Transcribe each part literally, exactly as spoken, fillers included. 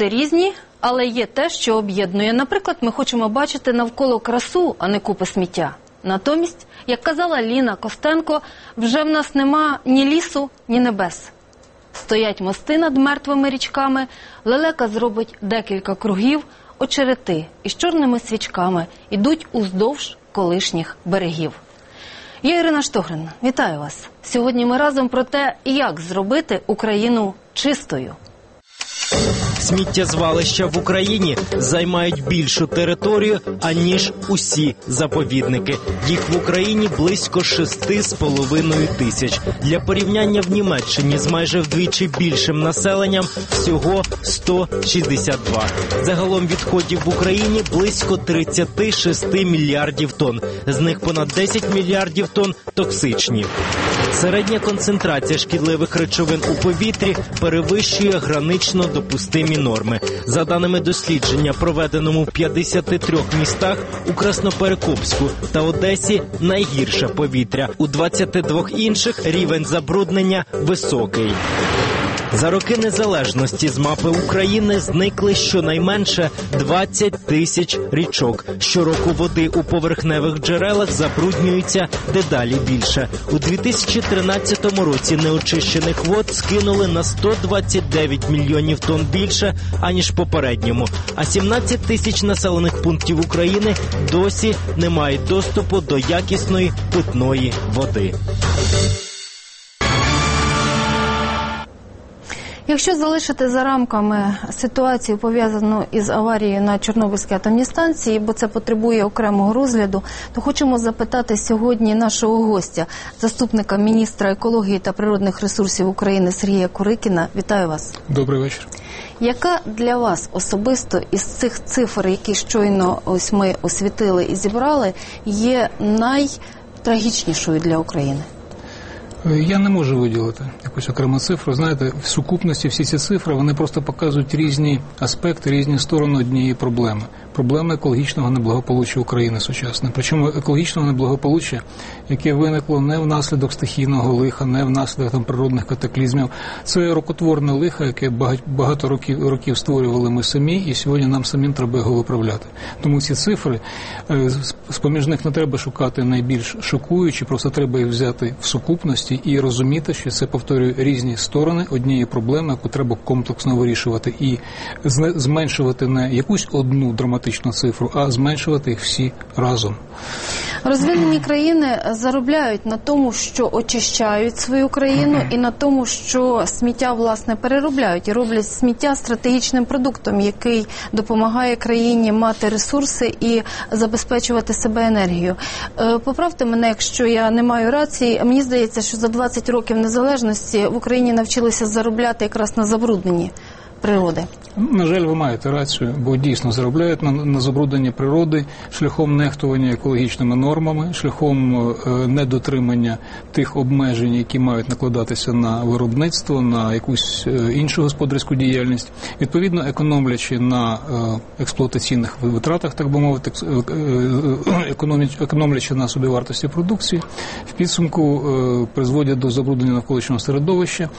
Люди різні, але є те, що об'єднує. Наприклад, ми хочемо бачити навколо красу, а не купи сміття. Натомість, як казала Ліна Костенко, вже в нас нема ні лісу, ні небес. Стоять мости над мертвими річками, лелека зробить декілька кругів, очерети із чорними свічками ідуть уздовж колишніх берегів. Я Ірина Штогрин, вітаю вас. Сьогодні ми разом про те, як зробити Україну чистою. Сміттєзвалища в Україні займають більшу територію, аніж усі заповідники. Їх в Україні близько шести з половиною тисяч. Для порівняння, в Німеччині з майже вдвічі більшим населенням всього сто шістдесят два. Загалом відходів в Україні близько тридцять шість мільярдів тонн. З них понад десять мільярдів тонн токсичні. Середня концентрація шкідливих речовин у повітрі перевищує гранично допустимі норми. За даними дослідження, проведеному в п'ятдесяти трьох містах, у Красноперекопську та Одесі найгірше повітря. У двадцяти двох інших рівень забруднення високий. За роки незалежності з мапи України зникли щонайменше двадцять тисяч річок. Щороку води у поверхневих джерелах забруднюються дедалі більше. У дві тисячі тринадцятому році неочищених вод скинули на сто двадцять дев'ять мільйонів тонн більше, аніж попередньому. А сімнадцять тисяч населених пунктів України досі не мають доступу до якісної питної води. Якщо залишити за рамками ситуацію, пов'язану із аварією на Чорнобильській атомній станції, бо це потребує окремого розгляду, то хочемо запитати сьогодні нашого гостя, заступника міністра екології та природних ресурсів України Сергія Курикіна. Вітаю вас. Добрий вечір. Яка для вас особисто із цих цифр, які щойно ось ми освітили і зібрали, є найтрагічнішою для України? Я не можу виділити якусь окрему цифру. Знаєте, в сукупності всі ці цифри, вони просто показують різні аспекти, різні сторони однієї проблеми. Проблеми екологічного неблагополуччя України сучасної. Причому екологічного неблагополуччя, яке виникло не внаслідок стихійного лиха, не внаслідок там природних катаклізмів. Це рокотворне лихо, яке багато років, років створювали ми самі, і сьогодні нам самим треба його виправляти. Тому ці цифри, з-поміж них не треба шукати найбільш шокуючі, просто треба їх взяти в сукупності і розуміти, що це, повторюю, різні сторони однієї проблеми, яку треба комплексно вирішувати і зменшувати не якусь одну драматичну цифру, а зменшувати їх всі разом. Розвинені країни заробляють на тому, що очищають свою країну, і на тому, що сміття, власне, переробляють і роблять сміття стратегічним продуктом, який допомагає країні мати ресурси і забезпечувати себе енергією. Поправте мене, якщо я не маю рації, мені здається, що за двадцять років незалежності в Україні навчилися заробляти якраз на забрудненні природи. На жаль, ви маєте рацію, бо дійсно заробляють на, на забрудненні природи шляхом нехтування екологічними нормами, шляхом е, недотримання тих обмежень, які мають накладатися на виробництво, на якусь е, іншу господарську діяльність. Відповідно, економлячи на е, експлуатаційних витратах, так би мовити, е, е, економлячи на собівартості продукції, в підсумку е, призводять до забруднення навколишнього середовища,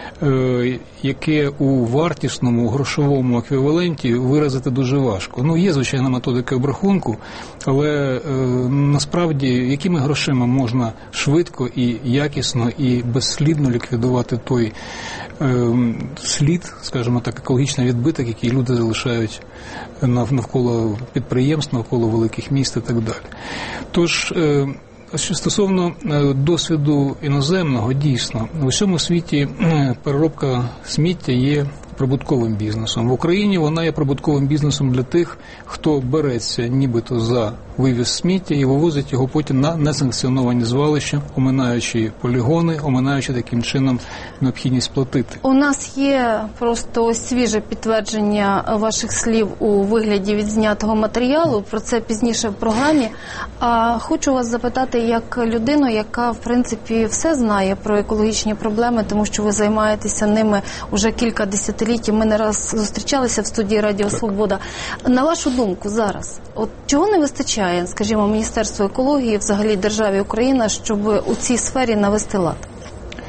яке у вартісному, грошовому еквіваленті виразити дуже важко. Ну, є, звичайно, методики обрахунку, але е, насправді, якими грошима можна швидко і якісно і безслідно ліквідувати той е, слід, скажімо так, екологічний відбиток, який люди залишають навколо підприємств, навколо великих міст і так далі. Тож, е, що стосовно досвіду іноземного, дійсно, в усьому світі переробка сміття є прибутковим бізнесом. В Україні вона є прибутковим бізнесом для тих, хто береться нібито за вивіз сміття і вивозить його потім на несанкціоновані звалища, оминаючи полігони, оминаючи таким чином необхідність платити. У нас є просто свіже підтвердження ваших слів у вигляді відзнятого матеріалу, про це пізніше в програмі. А хочу вас запитати як людину, яка, в принципі, все знає про екологічні проблеми, тому що ви займаєтеся ними уже кілька десятиліть. Ми не раз зустрічалися в студії Радіо Свобода. На вашу думку зараз, от чого не вистачає, скажімо, Міністерству екології, взагалі державі Україна, щоб у цій сфері навести лад?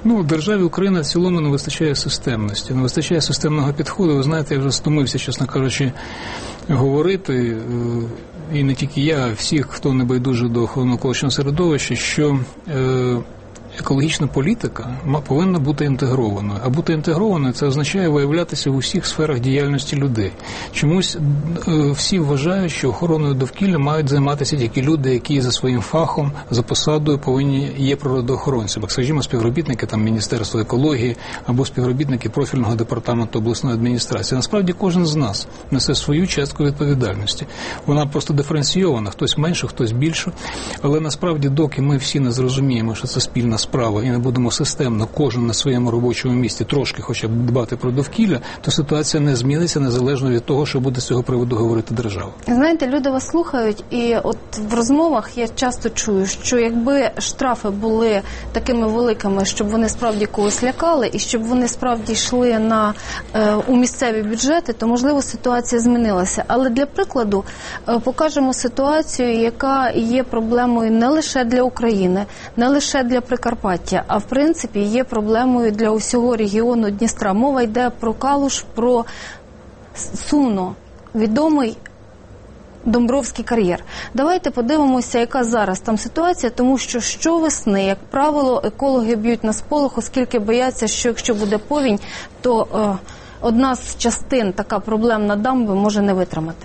Ну, державі Україна в цілому не вистачає системності, не вистачає системного підходу. Ви знаєте, я вже стомився, чесно кажучи, говорити, і не тільки я, а всіх, хто не байдужий до навколишнього середовища, що е, екологічна політика повинна бути інтегрованою. А бути інтегрованою – це означає виявлятися в усіх сферах діяльності людей. Чомусь всі вважають, що охороною довкілля мають займатися тільки люди, які за своїм фахом, за посадою повинні є природоохоронцями. Скажімо, співробітники там Міністерства екології або співробітники профільного департаменту обласної адміністрації. Насправді кожен з нас несе свою частку відповідальності. Вона просто диференційована, хтось менше, хтось більше. Але насправді, доки ми всі не зрозуміємо, що це спільна справа і не будемо системно, кожен на своєму робочому місці трошки хоча б дбати про довкілля, то ситуація не зміниться незалежно від того, що буде з цього приводу говорити держава. Знаєте, люди вас слухають, і от в розмовах я часто чую, що якби штрафи були такими великими, щоб вони справді когось лякали, і щоб вони справді йшли на, е, у місцеві бюджети, то, можливо, ситуація змінилася. Але для прикладу е, покажемо ситуацію, яка є проблемою не лише для України, не лише для Прикарпаття, а в принципі є проблемою для усього регіону Дністра. Мова йде про Калуш, про Суно, відомий Домбровський кар'єр. Давайте подивимося, яка зараз там ситуація, тому що щовесни, як правило, екологи б'ють на сполох, оскільки бояться, що якщо буде повінь, то е, одна з частин, така проблемна дамби, може не витримати.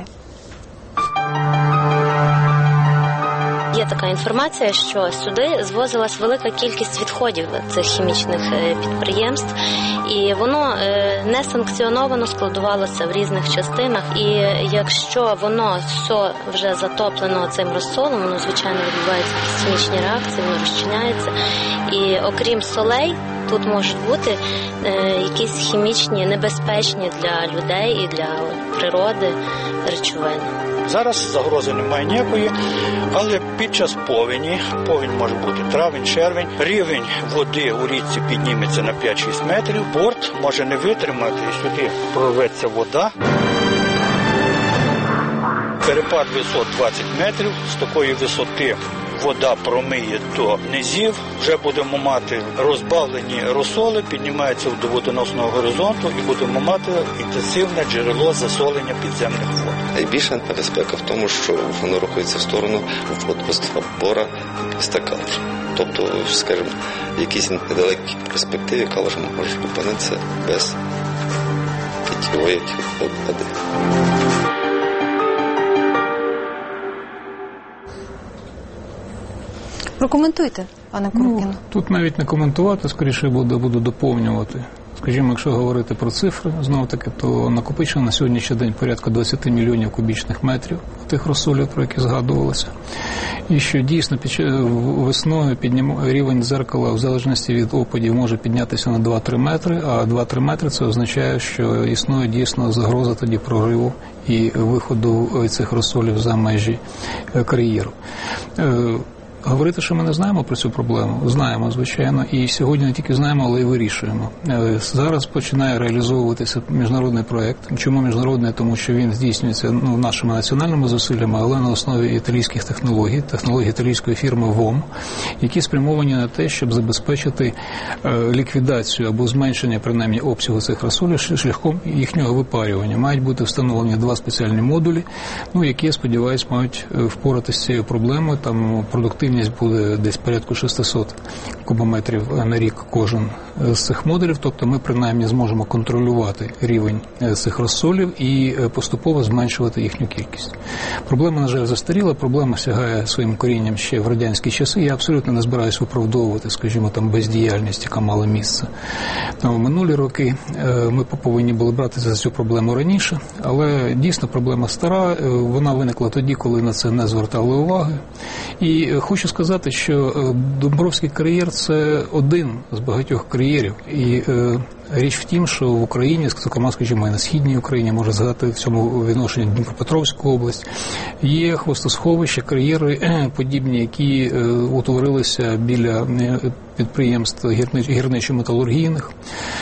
Є така інформація, що сюди звозилась велика кількість відходів цих хімічних підприємств, і воно несанкціоновано складувалося в різних частинах, і якщо воно все вже затоплено цим розсолом, воно, звичайно, відбуваються якісь хімічні реакції, воно розчиняється, і окрім солей, тут можуть бути якісь хімічні, небезпечні для людей і для природи речовини. Зараз загрози немає ніякої, але під час повені, повінь може бути травень, червень, рівень води у річці підніметься на п'ять-шість метрів, борт може не витримати, і сюди прорветься вода. Перепад висот двадцять метрів, з такої висоти вода промиє до низів, вже будемо мати розбавлені розсоли, піднімаються до водоносного горизонту і будемо мати інтенсивне джерело засолення підземних вод. Найбільша небезпека в тому, що воно рухається в сторону водоства Бора міста Калуш. Тобто, скажімо, в якійсь недалекій перспективі Калуш може опинитися без питьової води. Прокоментуйте, пане Куркіно. Ну, тут навіть не коментувати, скоріше буду, буду доповнювати. Скажімо, якщо говорити про цифри, знову-таки, то накопичено на сьогоднішній день порядка двадцять мільйонів кубічних метрів тих розсолів, про які згадувалося. І що дійсно весною піднім... рівень дзеркала в залежності від опадів може піднятися на два-три метри, а два-три метри це означає, що існує дійсно загроза тоді прориву і виходу цих розсолів за межі кар'єру. Говорити, що ми не знаємо про цю проблему, знаємо, звичайно, і сьогодні не тільки знаємо, але й вирішуємо. Зараз починає реалізовуватися міжнародний проєкт. Чому міжнародний? Тому що він здійснюється ну, нашими національними зусиллями, але на основі італійських технологій, технологій італійської фірми ВОМ, які спрямовані на те, щоб забезпечити ліквідацію або зменшення, принаймні, обсягу цих розсолів шляхом їхнього випарювання. Мають бути встановлені два спеціальні модулі, ну, які, я сподіваюся, мають впоратися з цією проблемою. Там продуктивність буде десь порядку шістсот кубометрів на рік кожен з цих модулів, тобто ми принаймні зможемо контролювати рівень цих розсолів і поступово зменшувати їхню кількість. Проблема, на жаль, застаріла, проблема сягає своїм корінням ще в радянські часи. Я абсолютно не збираюсь виправдовувати, скажімо, там бездіяльність, яка мала місце. Там, в минулі роки ми повинні були братися за цю проблему раніше, але дійсно проблема стара, вона виникла тоді, коли на це не звертали уваги. І хочу сказати, що Домбровський кар'єр – це один з багатьох кар'єрів. І е, річ в тім, що в Україні, зокрема, скажімо, і на Східній Україні, можна згадати в цьому відношенні Дніпропетровську область, є хвостосховища, кар'єри е, подібні, які е, утворилися біля підприємств гірничо-металургійних.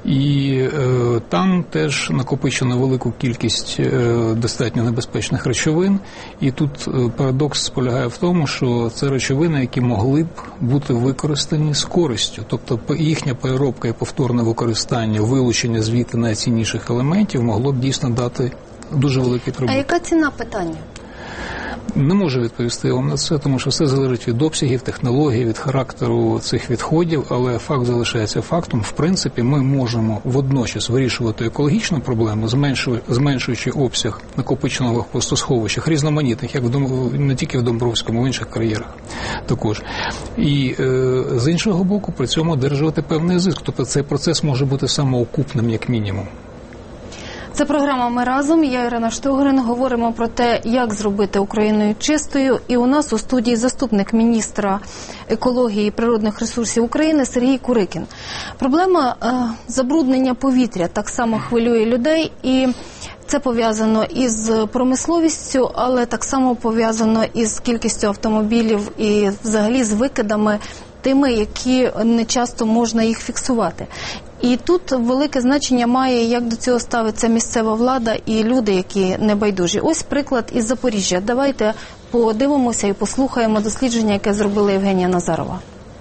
І е, там теж накопичено велику кількість е, достатньо небезпечних речовин. І тут е, парадокс полягає в тому, що це речовини, які могли б бути використані з користю. Тобто їхня переробка і повторне використання, вилучення звідти найцінніших елементів могло б дійсно дати дуже великий прибуток. А яка ціна питання? Не можу відповісти вам на це, тому що все залежить від обсягів, технологій, від характеру цих відходів, але факт залишається фактом. В принципі, ми можемо водночас вирішувати екологічну проблему, зменшуючи обсяг накопиченого в хвостосховищах, різноманітних, як в Дом... не тільки в Домбровському, а в інших кар'єрах також. І е, з іншого боку, при цьому одержувати певний зиск. Тобто цей процес може бути самоокупним, як мінімум. Це програма «Ми разом». Я Ірина Штогрин. Говоримо про те, як зробити Україною чистою. І у нас у студії заступник міністра екології і природних ресурсів України Сергій Курикін. Проблема е, забруднення повітря так само хвилює людей. І це пов'язано із промисловістю, але так само пов'язано із кількістю автомобілів і взагалі з викидами, тими, які не часто можна їх фіксувати. І тут велике значення має, як до цього ставиться місцева влада і люди, які небайдужі. Ось приклад із Запоріжжя. Давайте подивимося і послухаємо дослідження, яке зробила Євгенія Назарова.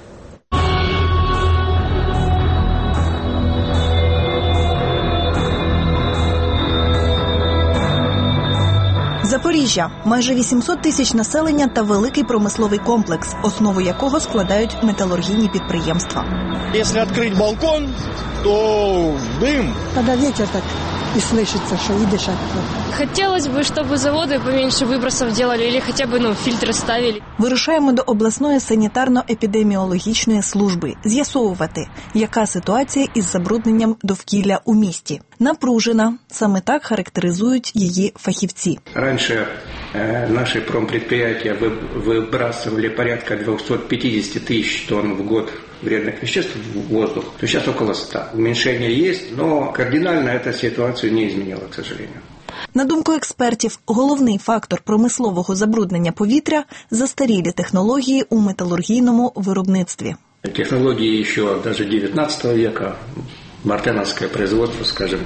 Запоріжжя – майже вісімсот тисяч населення та великий промисловий комплекс, основу якого складають металургійні підприємства. Якщо відкрити балкон, то дим. Коли вітер так і слышится, що і дишати. Хотілося б, щоб заводи поменше вибросів робили, або хоча б ну, фільтри ставили. Вирушаємо до обласної санітарно-епідеміологічної служби з'ясовувати, яка ситуація із забрудненням довкілля у місті. Напружена. Саме так характеризують її фахівці. Раніше э, наші промпредприятия выбрасывали порядка двести п'ятдесят тисяч тонн в год вредных веществ в воздух, то сейчас около ста. Уменьшение есть, но кардинально эта ситуацию не изменила, к сожалению. На думку експертів, головний фактор промислового забруднення повітря – застарілі технології у металургійному виробництві. Технологии еще даже девятнадцатого века, мартеновское производство, скажем,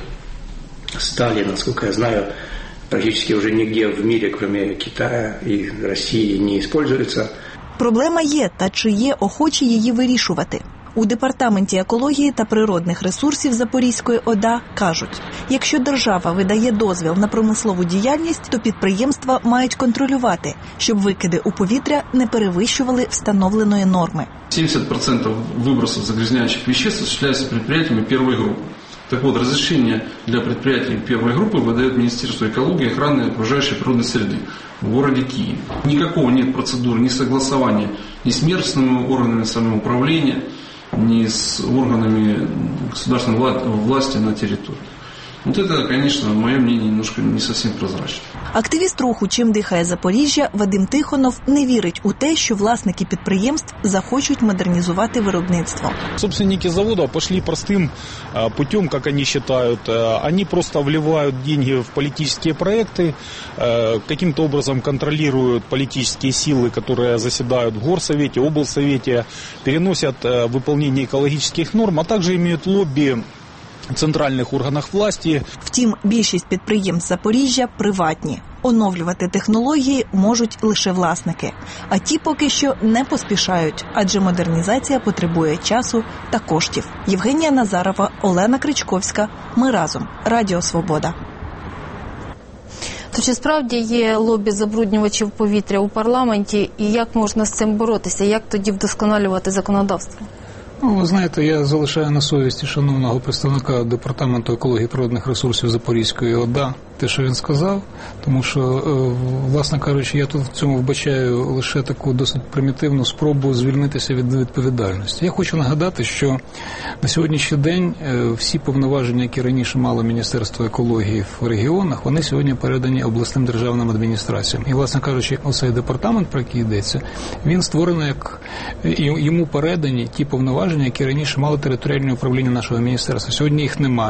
стали, насколько я знаю, практически уже нигде в мире, кроме Китая и России, не используется. Проблема є, та чи є охочі її вирішувати? У Департаменті екології та природних ресурсів Запорізької ОДА кажуть, якщо держава видає дозвіл на промислову діяльність, то підприємства мають контролювати, щоб викиди у повітря не перевищували встановленої норми. сімдесят відсотків вибросів загрязняючих веществ осуществляется предприятиями первой группы. Так вот, разрешение для предприятий первой группы выдает Министерство экологии и охраны окружающей природной среды в городе Киеве. Никакого нет процедуры, ни согласования ни с местными органами самоуправления, ни с органами государственной власти на территории. Вот это, конечно, мое мнение, немножко не совсем прозрачно. Активіст руху «Чим дихає Запоріжжя» Вадим Тихонов не вірить у те, що власники підприємств захочуть модернізувати виробництво. Собственники завода пошли простым путем, как они считают. Они просто вливают деньги в политические проекты, каким-то образом контролируют политические силы, которые заседают в горсовете, облсовете, переносят выполнение экологических норм, а также имеют лобби в центральних органах власті. Втім, більшість підприємств Запоріжжя приватні. Оновлювати технології можуть лише власники. А ті поки що не поспішають, адже модернізація потребує часу та коштів. Євгенія Назарова, Олена Кричковська. Ми разом. Радіо Свобода. То чи справді є лобі забруднювачів повітря у парламенті, і як можна з цим боротися? Як тоді вдосконалювати законодавство? Ну, ви знаєте, я залишаю на совісті шановного представника Департаменту екології і природних ресурсів Запорізької ОДА те, що він сказав, тому що, власне кажучи, я тут в цьому вбачаю лише таку досить примітивну спробу звільнитися від відповідальності. Я хочу нагадати, що на сьогоднішній день всі повноваження, які раніше мало Міністерство екології в регіонах, вони сьогодні передані обласним державним адміністраціям. І, власне кажучи, оцей департамент, про який йдеться, він створений як йому передані ті повноваження, які раніше мали територіальне управління нашого міністерства. Сьогодні їх немає.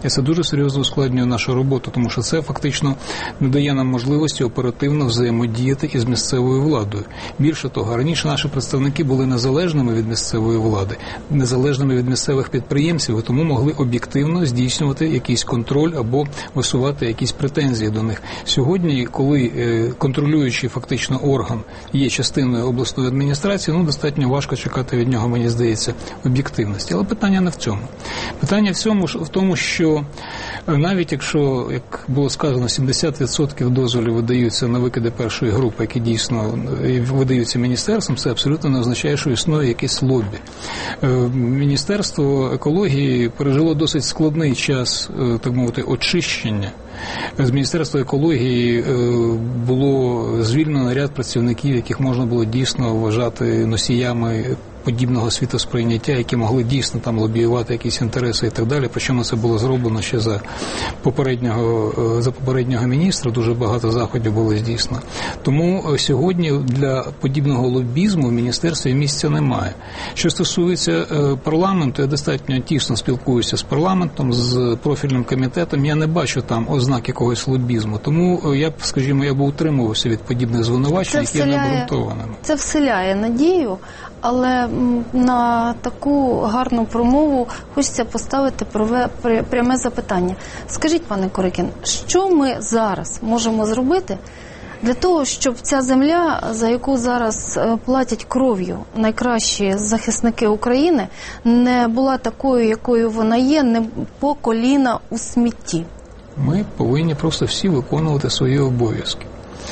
І це дуже серйозно ускладнює нашу роботу, тому що це фактично не дає нам можливості оперативно взаємодіяти із місцевою владою. Більше того, раніше наші представники були незалежними від місцевої влади, незалежними від місцевих підприємців, і тому могли об'єктивно здійснювати якийсь контроль або висувати якісь претензії до них. Сьогодні, коли контролюючий фактично орган є частиною обласної адміністрації, ну, достатньо важко чекати від нього, мені здається, об'єктивності. Але питання не в цьому. Питання в цьому, в тому, що навіть якщо, як було сказано, сімдесят відсотків дозволів видаються на викиди першої групи, які дійсно видаються міністерством, це абсолютно не означає, що існує якесь лобі. Міністерство екології пережило досить складний час, так мовити, очищення. З Міністерства екології було звільнено ряд працівників, яких можна було дійсно вважати носіями подібного світосприйняття, які могли дійсно там лобіювати якісь інтереси і так далі. Причому це було зроблено ще за попереднього, за попереднього міністра, дуже багато заходів було здійснено. Тому сьогодні для подібного лобізму в міністерстві місця немає. Що стосується парламенту, я достатньо тісно спілкуюся з парламентом, з профільним комітетом, я не бачу там ознак якогось лобізму. Тому я б, скажімо, я б утримувався від подібних звинувачень, які є необґрунтованими. Це вселяє надію, але на таку гарну промову хочеться поставити пряме запитання. Скажіть, пане Корикін, що ми зараз можемо зробити для того, щоб ця земля, за яку зараз платять кров'ю найкращі захисники України, не була такою, якою вона є, не по коліна у смітті? Ми повинні просто всі виконувати свої обов'язки.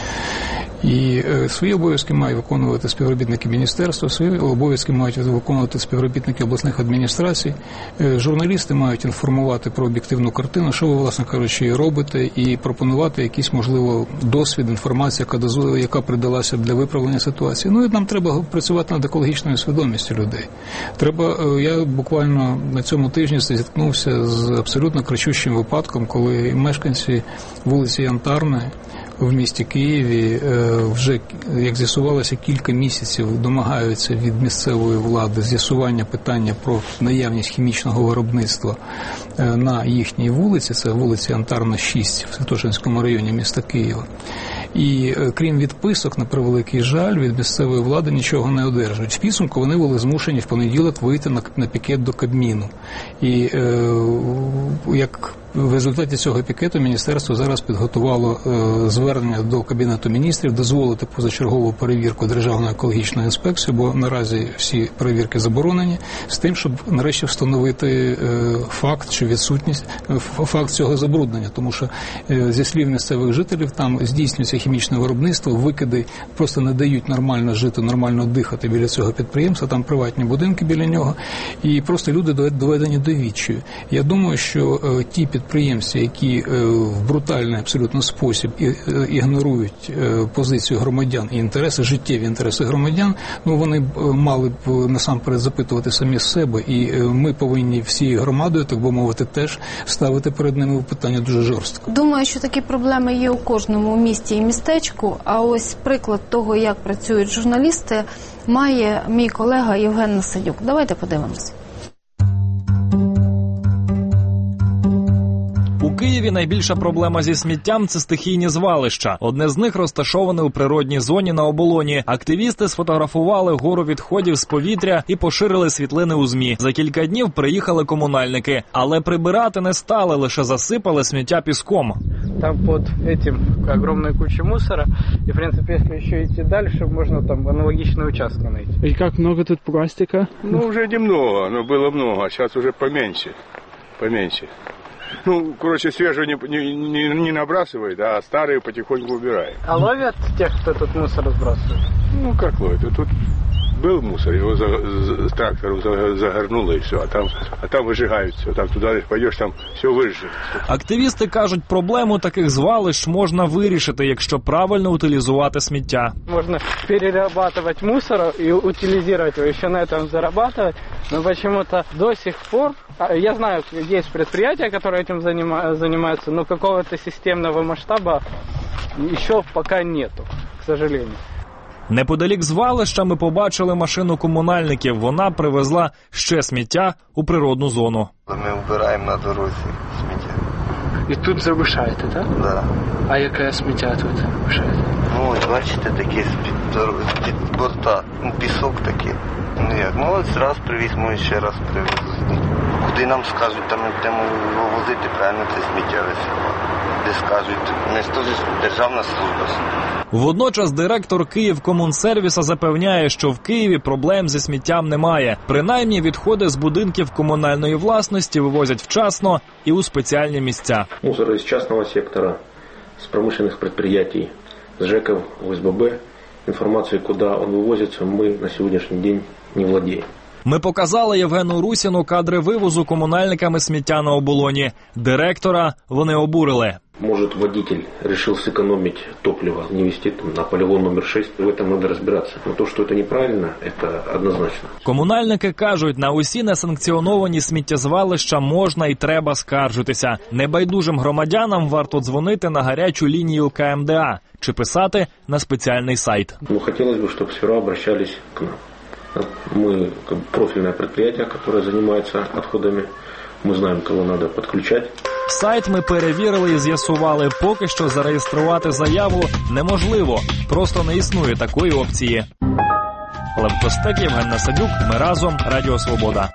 І свої обов'язки мають виконувати співробітники міністерства, свої обов'язки мають виконувати співробітники обласних адміністрацій. Журналісти мають інформувати про об'єктивну картину, що ви, власне кажучи, робите, і пропонувати якийсь, можливо, досвід, інформацію, яка, яка придалася для виправлення ситуації. Ну і нам треба працювати над екологічною свідомістю людей. Треба, я буквально на цьому тижні зіткнувся з абсолютно кричущим випадком, коли мешканці вулиці Янтарної в місті Києві вже, як з'ясувалося, кілька місяців домагаються від місцевої влади з'ясування питання про наявність хімічного виробництва на їхній вулиці, це вулиця Янтарна, шість, в Святошинському районі міста Києва. І крім відписок, на превеликий жаль, від місцевої влади нічого не одержують. В підсумку вони були змушені в понеділок вийти на, на пікет до Кабміну. І е, як в результаті цього пікету міністерство зараз підготувало е, звернення до Кабінету міністрів дозволити позачергову перевірку Державної екологічної інспекції, бо наразі всі перевірки заборонені, з тим, щоб нарешті встановити е, факт чи відсутність, е, факт цього забруднення. Тому що е, зі слів місцевих жителів там здійснюється хімічне виробництво, викиди просто не дають нормально жити, нормально дихати біля цього підприємства, там приватні будинки біля нього, і просто люди доведені до відчаю. Я думаю, що е, ті підприємці, які е, в брутальний абсолютно спосіб і, е, ігнорують е, позицію громадян і інтереси, життєві інтереси громадян, ну вони б мали б насамперед запитувати самі себе, і е, ми повинні всією громадою, так би мовити, теж ставити перед ними питання дуже жорстко. Думаю, що такі проблеми є у кожному місті і містечку, а ось приклад того, як працюють журналісти, має мій колега Євген Насадюк. Давайте подивимось. У Києві найбільша проблема зі сміттям – це стихійні звалища. Одне з них розташоване у природній зоні на Оболоні. Активісти сфотографували гору відходів з повітря і поширили світлини у ЗМІ. За кілька днів приїхали комунальники. Але прибирати не стали, лише засипали сміття піском. Там под этим огромная куча мусора. И, в принципе, если еще идти дальше, можно там аналогичный участок найти. И как много тут пластика? Ну, уже немного, но было много, а сейчас уже поменьше. Поменьше. Ну, короче, свежую не, не, не набрасывает, а старые потихоньку убирает. А ловят тех, кто тут мусор сбрасывает? Ну, как ловят? Тут был мусор, его за, за, трактором загорнуло и все, а там, а там выжигают все, там туда пойдешь, там все выжжет. Активісти кажуть, проблему таких звалищ можна вирішити, якщо правильно утилізувати сміття. Можно перерабатывать мусор и утилизировать его, еще на этом зарабатывать, но почему-то до сих пор, я знаю, есть предприятия, которые этим занимаются, но какого-то системного масштаба еще пока нету, к сожалению. Неподалік звалища ми побачили машину комунальників. Вона привезла ще сміття у природну зону. Ми вбираємо на дорозі сміття. І тут залишаєте, так? Так. Да. А яке сміття тут залишаєте? Ну, ось бачите, такі з-під борта, ну, пісок такий. Ну як, ну ось раз привіз, ми ще раз привезли. Куди нам скажуть, там ми будемо вивозити, правильно, це сміття весело. Де скажуть, ми ж теж державна служба. Водночас директор Київкомунсервіса запевняє, що в Києві проблем зі сміттям немає. Принаймні відходи з будинків комунальної власності вивозять вчасно і у спеціальні місця. Мусор із частного сектора, з промишлених підприємств, з ЖЕКів, ОСББ. Інформацію, куди він вивозиться, ми на сьогоднішній день не володіємо. Ми показали Євгену Русіну кадри вивозу комунальниками сміття на оболоні. Директора вони обурили. Может, водитель решил сэкономить топливо, не везти там на полигон номер шесть. В этом надо разбираться. Но то, что это неправильно, это однозначно. Комунальники кажуть, на усі несанкціоновані сміттєзвалища можна і треба скаржитися. Небайдужим громадянам варто дзвонити на гарячу лінію Ка Ем Де А чи писати на спеціальний сайт. Ну, хотелось бы, чтобы сперва обращались к нам. Мы профильное предприятие, которое занимается отходами. Ми знаємо, кого треба підключати. Сайт ми перевірили і з'ясували, поки що зареєструвати заяву неможливо. Просто не існує такої опції. Лев Костек, Євген Насадюк, ми разом, Радіо Свобода.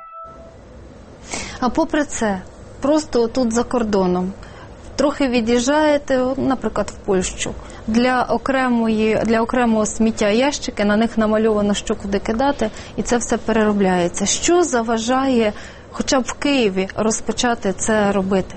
А попри це, просто тут за кордоном, трохи від'їжджаєте, наприклад, в Польщу, для окремої, для окремого сміття ящики, на них намальовано, що куди кидати, і це все переробляється. Що заважає хоча б в Києві розпочати це робити?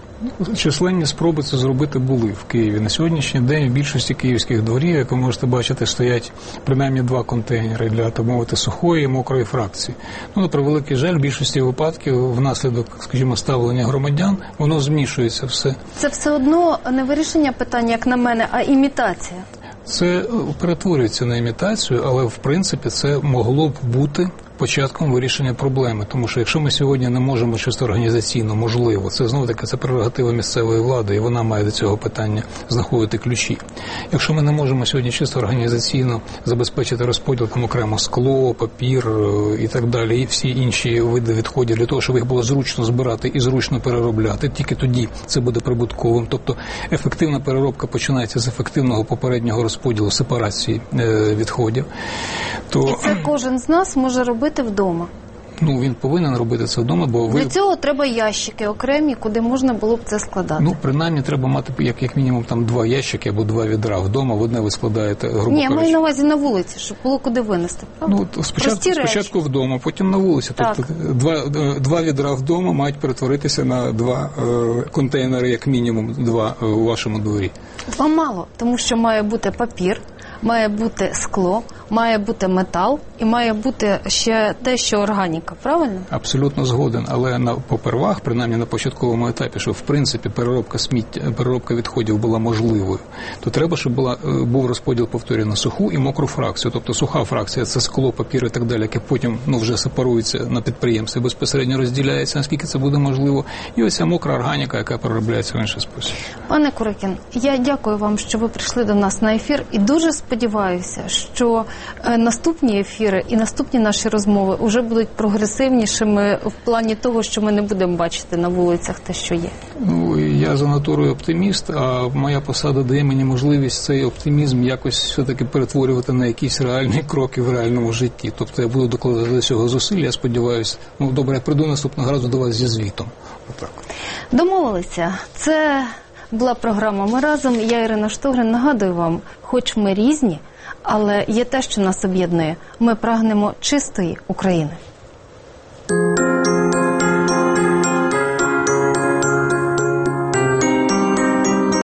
Численні спроби це зробити були в Києві. На сьогоднішній день в більшості київських дворів, як ви можете бачити, стоять принаймні два контейнери для, так мовити, сухої і мокрої фракції. Ну, на превеликий жаль, в більшості випадків внаслідок, скажімо, ставлення громадян, воно змішується все. Це все одно не вирішення питання, як на мене, а імітація. Це перетворюється на імітацію, але в принципі це могло б бути початком вирішення проблеми. Тому що якщо ми сьогодні не можемо чисто організаційно, можливо, це знову-таки це прерогатива місцевої влади, і вона має до цього питання знаходити ключі. Якщо ми не можемо сьогодні чисто організаційно забезпечити розподіл там окремо скло, папір і так далі, і всі інші види відходів для того, щоб їх було зручно збирати і зручно переробляти, тільки тоді це буде прибутковим. Тобто ефективна переробка починається з ефективного попереднього розподілу, сепарації е, відходів. То... І це кожен з нас може робити вдома. Ну, він повинен робити це вдома, бо ви... Для цього треба ящики окремі, куди можна було б це складати. Ну, принаймні, треба мати, як, як мінімум, там два ящики або два відра вдома, в одне ви складаєте, грубо Ні, я кажучи. маю на увазі на вулиці, щоб було куди винести, правда? Ну, спочатку, спочатку вдома, потім на вулиці. Так. Тобто два, два відра вдома мають перетворитися на два е, контейнери, як мінімум, два е, у вашому дворі. Два мало, тому що має бути папір, має бути скло, має бути метал і має бути ще те, що органіка, правильно? Абсолютно згоден, але на попервах, принаймні на початковому етапі, щоб в принципі переробка сміття, переробка відходів була можливою, то треба, щоб була, був розподіл, повторюю, на суху і мокру фракцію. Тобто суха фракція – це скло, папір і так далі, яке потім ну, вже сепарується на підприємстві, безпосередньо розділяється, наскільки це буде можливо. І ось ця мокра органіка, яка переробляється в інший спосіб. Пане Курикін, я дякую вам, що ви прийшли до нас на ефір і дуже сподіваюся, що наступні ефіри і наступні наші розмови вже будуть прогресивнішими в плані того, що ми не будемо бачити на вулицях те, що є. Ну, я за натурою оптиміст, а моя посада дає мені можливість цей оптимізм якось все-таки перетворювати на якісь реальні кроки в реальному житті. Тобто я буду докладати до цього зусиль, я сподіваюся, ну добре, я прийду наступного разу до вас зі звітом. Отак. Домовилися. Це була програма «Ми разом». Я, Ірина Штогрин, нагадую вам, хоч ми різні, але є те, що нас об'єднує. Ми прагнемо чистої України.